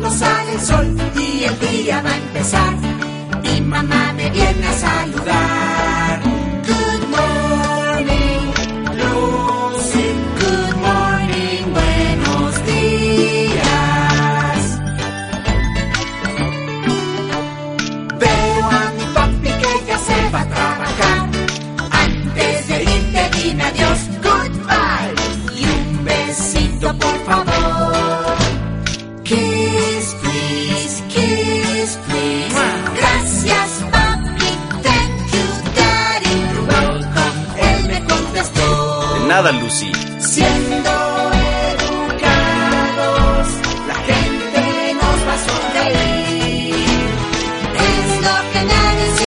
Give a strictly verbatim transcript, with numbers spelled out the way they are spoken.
cuando sale el sol y el día va a empezar. Mi mamá me viene a saludar. Good morning, Lucy. Good morning, buenos días. Veo a mi papi que ya se va a trabajar. Antes de irte dime adiós, goodbye. Y un besito por favor. Kiss, please, kiss, please. Gracias, papi, thank you, daddy. You're welcome, él me contestó. De nada, Lucy. Siempre